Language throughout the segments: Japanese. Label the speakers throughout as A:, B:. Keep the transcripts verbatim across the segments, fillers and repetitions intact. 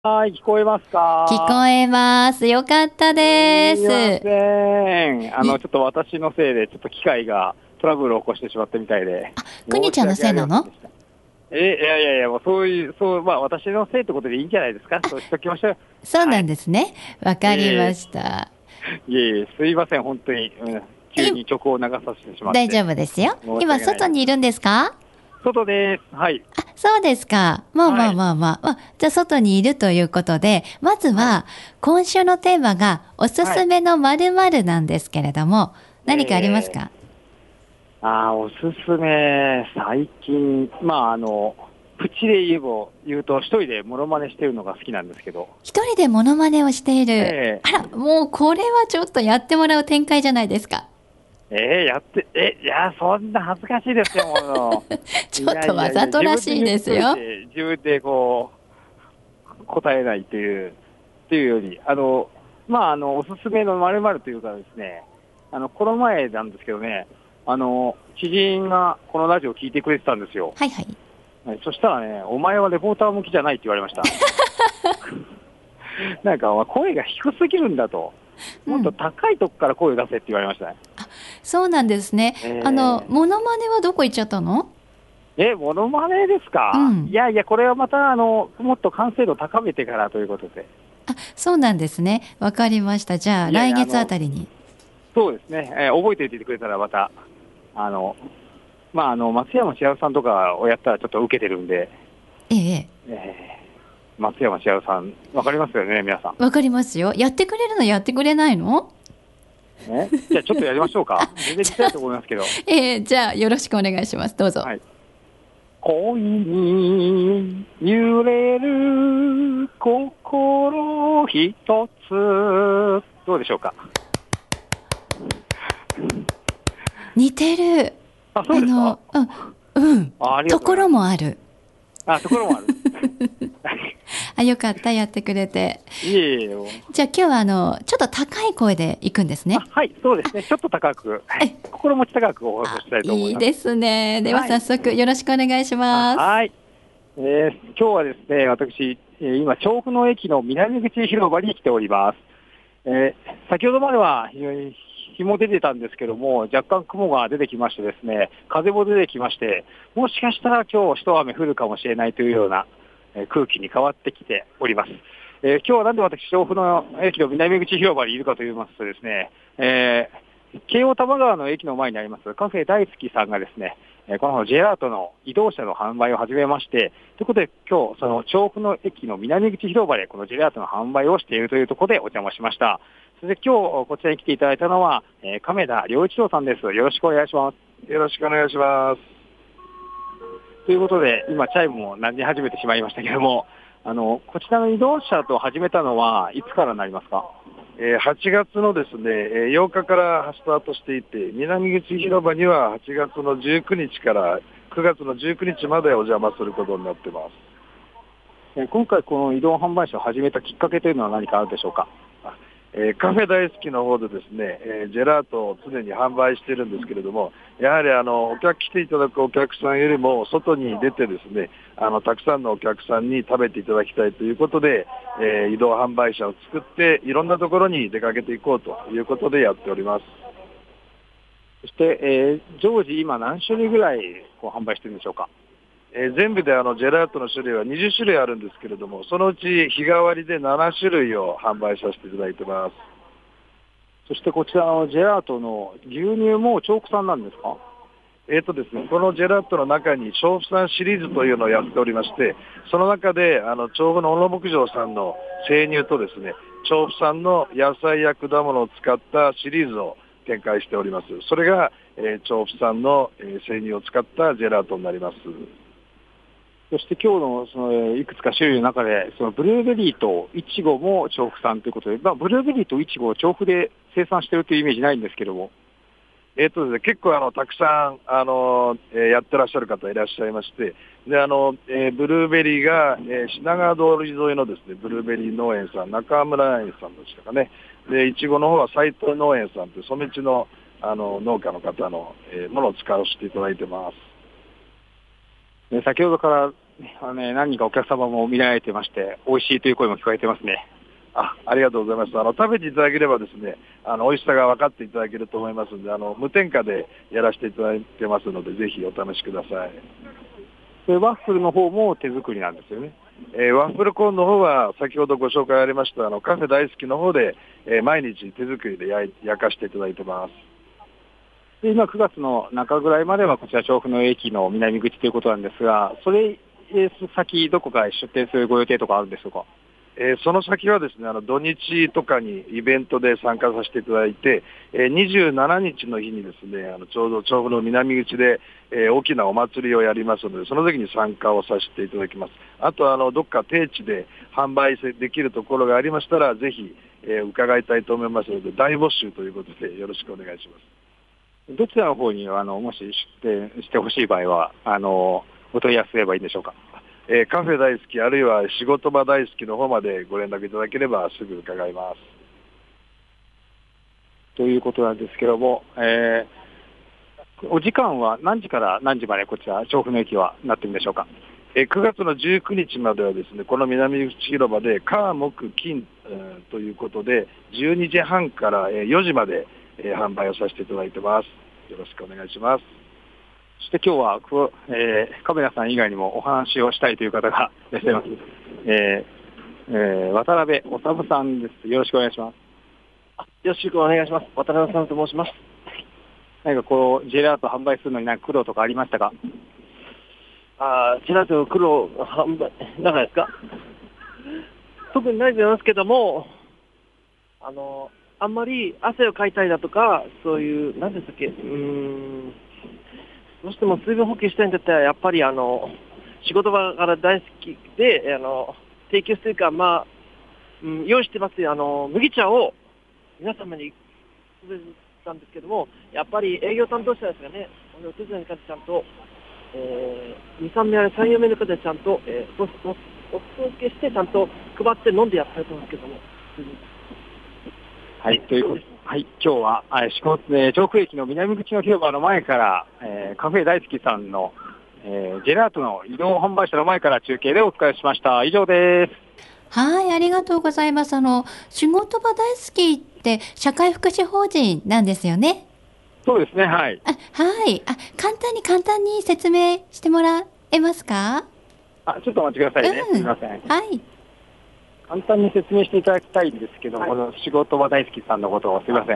A: はい、聞こえます
B: 聞
A: か？
B: こえます。よかった
A: す
B: で
A: みま
B: す。
A: せん。あ
B: い、
A: の、ちょっと私のせいで、ちょっと機械がトラブルを起こしてしまったみたいで、
B: くにちゃんの
A: 申し訳あり
B: せいなの？
A: ませんでした。え、いやいやいや、もうそういう、そう、まあ私のせいってことでいいんじゃないですか。そうしときましょう。
B: そうなん
A: はい。
B: ですね。わかりま
A: え
B: した。
A: ー、いえいえ、すいません、本当に、うん、急
B: い、
A: に曲を流させてしまって、
B: 大丈夫ですよ。今、
A: 申し訳ないです。
B: 外にいるんですか？
A: 外です。はい。
B: あ、そうですか。まあまあ
A: はい。
B: まあまあ。まあ、じゃあ、外にいるということで、まず
A: はい。
B: は、今週のテーマが、おす
A: はい。
B: すめの〇〇なんですけれども、何かあります
A: え
B: か？
A: ー、ああ、おすすめ、最近、まあ、あの、プチで言えば、言うと、一人でモノマネしてるのが好きなんですけど、
B: 一人でモノマネをしている。
A: え
B: あら、もうこれはちょっとやってもらう展開じゃないですか。
A: ー、えー、やって、え、いや、そんな恥ずかしいですよ、もう。い
B: ちょっと
A: やいやいや、
B: わざと
A: 自分で
B: らしい
A: 言っとい
B: ですよ。
A: て、自分でこう、答えないっていう、っていうより、あの、まあ、あの、おすすめの〇〇というかですね、あの、この前なんですけどね、あの、知人がこのラジオを聞いてくれてたんですよ。
B: はいはい。
A: はい、そしたらね、お前はレポーター向きじゃないって言われました。なんか、声が低すぎるんだと。もっと
B: うん。
A: 高いとこから声を出せって言われましたね。
B: そうなんですね。あの、
A: え
B: モノマネはどこ行っちゃったの？
A: ー、え、モノマネですか？い
B: うん。
A: やいや、これはまた、あの、もっと完成度高めてからということで。
B: あ、そうなんですね。わかりました。じゃあ、
A: いやいや、あ
B: 来月あ
A: の、
B: たりに。
A: そうですね、えー覚えておいてくれたらまた、あの、まあ、あの、松山千春さんとかをやったらちょっと受けてるんで、
B: ええ、
A: えー、松山千春さん、わかりますよね、皆さん。
B: わかりますよ。やってくれるのやってくれないの？
A: えじゃあちょっとやりましょうか。全然
B: じゃあ、
A: 似てないと思いますけど。
B: ええ、じゃあ、よろしくお願いします。どうぞ。
A: はい。恋に揺れる心一つ。どうでしょうか。
B: 似てる。
A: あ、そうですか？
B: あの、うん、うん。
A: あ、ありが
B: ところ
A: とうございます。
B: もある。
A: あ、ところもある。
B: あ、よかった。やってくれて。
A: いえいえ、もう。
B: じゃあ、今日はあの、ちょっと高い声で行くんです
A: あ、
B: ね。
A: はい、そうですね。ちょっと高く、はい。
B: え、
A: 心持ち高く放送
B: あ、
A: したいと思います。
B: いいですね。では
A: はい。
B: 早速よろしくお願いし
A: あ、
B: ます。
A: はい。えー今日はですね、私、えー今、調布の駅の南口広場に来ております。えー先ほどまでは非常に日も出てたんですけども、若干雲が出てきましてですね、風も出てきまして、もしかしたら今日一雨降るかもしれないというようなえー空気に変わってきております。えー今日はなんで私、調布の駅の南口広場にいるかと言いますとですね、えー京王多摩川の駅の前にありますカフェ大好きさんがですね、えーこの ジェラートの移動車の販売を始めまして、ということで今日、その調布の駅の南口広場でこのジェラートの販売をしているというところでお邪魔しました。それで今日こちらに来ていただいたのは、えー亀田良一郎さんです。よろしくお願いします。
C: よろしくお願いします。
A: ということで、今チャイムも鳴り始めてしまいましたけども、あの、こちらの移動車と始めたのはいつからになりますか？
C: えーはちがつのですね、えーようかからスタートしていて、南口広場にははちがつのじゅうくにちからくがつのじゅうくにちまでお邪魔することになってます。
A: えー今回この移動販売車を始めたきっかけというのは何かあるでしょうか？
C: えーカフェ大好きの方でですね、えージェラートを常に販売してるんですけれども、やはりあのお客来ていただくお客さんよりも外に出てですね、あのたくさんのお客さんに食べていただきたいということで、えー移動販売車を作っていろんなところに出かけていこうということでやっております。
A: そして、えー常時今何種類ぐらいこう販売してるんでしょうか？
C: えー全部であのジェラートの種類はにじゅっしゅるいあるんですけれども、そのうち日替わりでななしゅるいを販売させていただいてます。
A: そしてこちらのジェラートの牛乳もチョーク産なんですか？
C: えーとですね、このジェラートの中に調布産シリーズというのをやっておりまして、その中であの調布の小野牧場さんの生乳とですね、調布産の野菜や果物を使ったシリーズを展開しております。それが、えー調布産の、えー生乳を使ったジェラートになります。
A: そして今日のそのえーいくつか種類の中で、そのブルーベリーとイチゴも調布産ということで、まあ、ブルーベリーとイチゴを調布で生産しているというイメージないんですけども、
C: えーとですね、結構あのたくさんあの、えーやってらっしゃる方いらっしゃいまして、であのえーブルーベリーが、えー品川通り沿いのですねブルーベリー農園さん、中村園さんでしたかね、でいちごの方は斉藤農園さんという染地のあの農家の方の、えーものを使わせていただいてます。
A: えー先ほどからあの、ね、何人かお客様も見られてまして、美味しいという声も聞こえてますね。
C: あ、ありがとうございます。あの、食べていただければですね、あの、美味しさが分かっていただけると思いますので、あの、無添加でやらせていただいてますので、ぜひお試しください。
A: でワッフルの方も手作りなんですよね。
C: えー、ワッフルコーンの方は、先ほどご紹介ありました、あの、カフェ大好きの方で、えー、毎日手作りで焼い焼かしていただいてます。
A: で今くがつの中ぐらいまではこちら調布の駅の南口ということなんですが、それ先どこか出店するご予定とかあるんでしょうか。
C: えー、その先はですね、あの土日とかにイベントで参加させていただいて、えー、にじゅうしちにちの日にですね、あのちょうど調布の南口で、えー、大きなお祭りをやりますので、その時に参加をさせていただきます。あとあのどっか定地で販売できるところがありましたら、ぜひ、えー、伺いたいと思いますので、大募集ということでよろしくお願いします。
A: どちらの方にあのもし出店してほしい場合はあのお問い合わせすればいいんでしょうか。
C: えー、カフェ大好き、あるいは仕事場大好きの方までご連絡いただければすぐ伺います。
A: ということなんですけども、えー、お時間は何時から何時までこちら調布の駅はなってるんでしょうか。
C: えー、くがつのじゅうくにちまではですね、この南口広場で火木金、えー、ということでじゅうにじはんからよじまで、えー、販売をさせていただいてます。よろしくお願いします。
A: そして今日は、えー、カメラさん以外にもお話をしたいという方がいらっしゃいます。えーえー、渡辺治さんです。よろしくお願いします。
D: あ、よろしくお願いします。渡辺さんと申します。
A: 何かこうジェラート販売するのに何か苦労とかありましたか。
D: あ、ジェラート苦労販売なんかですか。特にないと思いますけども、あのあんまり汗をかいたりだとか、そういう何でしたっけ、うーん。どうしても水分補給したいんだったら、やっぱりあの仕事場から大好きで、あの提供するか、まあ、うん、用意してますあの麦茶を皆様に勧めたんですけども、やっぱり営業担当者ですがね、お手伝いの方ちゃんと、えー、に、さんめいあるさん、よんめいの方でちゃんと、えー、おおお届けして、ちゃんと配って飲んでやったと思うんですけども。
A: はい、ということで、はい、今日は、えー、調布駅の南口の広場の前から、えー、カフェ大好きさんの、えー、ジェラートの移動販売車の前から中継でお伝えしました。以上です。
B: はい、ありがとうございます。あの、仕事場大好きって社会福祉法人なんですよね。
A: そうですね、はい。
B: あ、はい。あ、簡単に簡単に説明してもらえますか？
A: あ、ちょっとお待ちくださいね。うん、すみません。
B: はい。
A: 簡単に説明していただきたいんですけど、はい、この仕事場大好きさんのことをすみません。はい。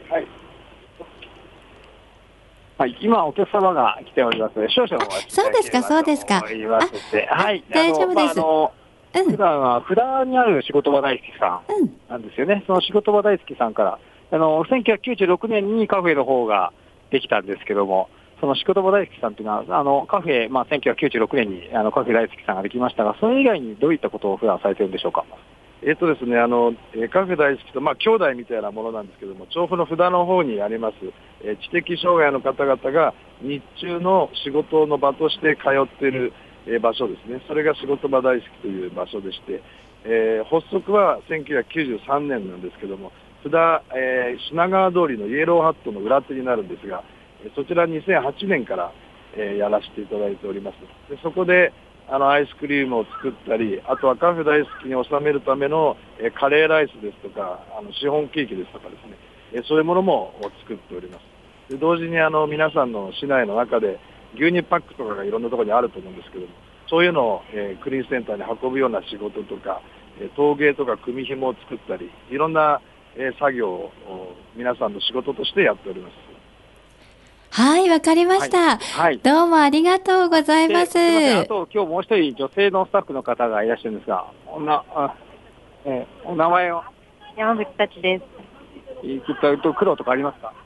A: はい、今お客様が来ておりますので、少々お待ちいただければと思います。
B: そうですか、そうですか。
A: はい、
B: 大丈夫です。
A: あの、まあ、うん、普段は札にある仕事場大好きさんなんですよね。うん、その仕事場大好きさんから、あの、せんきゅうひゃくきゅうじゅうろくねんにカフェの方ができたんですけども、その仕事場大好きさんというのは、あの、カフェ、まあ、せんきゅうひゃくきゅうじゅうろくねんにあのカフェ大好きさんができましたが、それ以外にどういったことを普段されているんでしょうか。
C: えっとですね、あの、カフェ大好きと、まあ、兄弟みたいなものなんですけども、調布の札の方にあります、え知的障害の方々が日中の仕事の場として通っている、え場所ですね。それが仕事場大好きという場所でして、えー、発足はせんきゅうひゃくきゅうじゅうさんねんなんですけども、札、えー、品川通りのイエローハットの裏手になるんですが、そちらにせんはちねんから、えー、やらせていただいております。でそこであのアイスクリームを作ったり、あとはカフェ大好きに収めるための、えー、カレーライスですとか、あのシフォンケーキですとかですね、えー、そういうものも作っております。で同時にあの皆さんの市内の中で牛乳パックとかがいろんなところにあると思うんですけども、そういうのを、えー、クリーンセンターに運ぶような仕事とか、えー、陶芸とか組紐を作ったり、いろんな、えー、作業を皆さんの仕事としてやっております。
B: はい、わかりました、はいはい。どうもありがとうございます。すみません、
A: あと今日もう一人女性のスタッフの方がいらっしゃるんですが、おなあ、えー、お名前を。
E: 山口たちです。
A: えっと苦労とかありますか？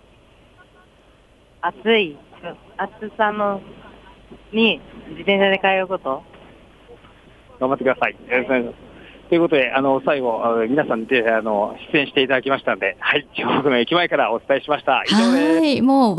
E: 暑い暑さのに自転車で通うこと。
A: 頑張ってください。よろしくお願いします。ということで、あの最後皆さんであの出演していただきましたので、はい、調布の駅前からお伝えしました。以上です。
B: はい、もう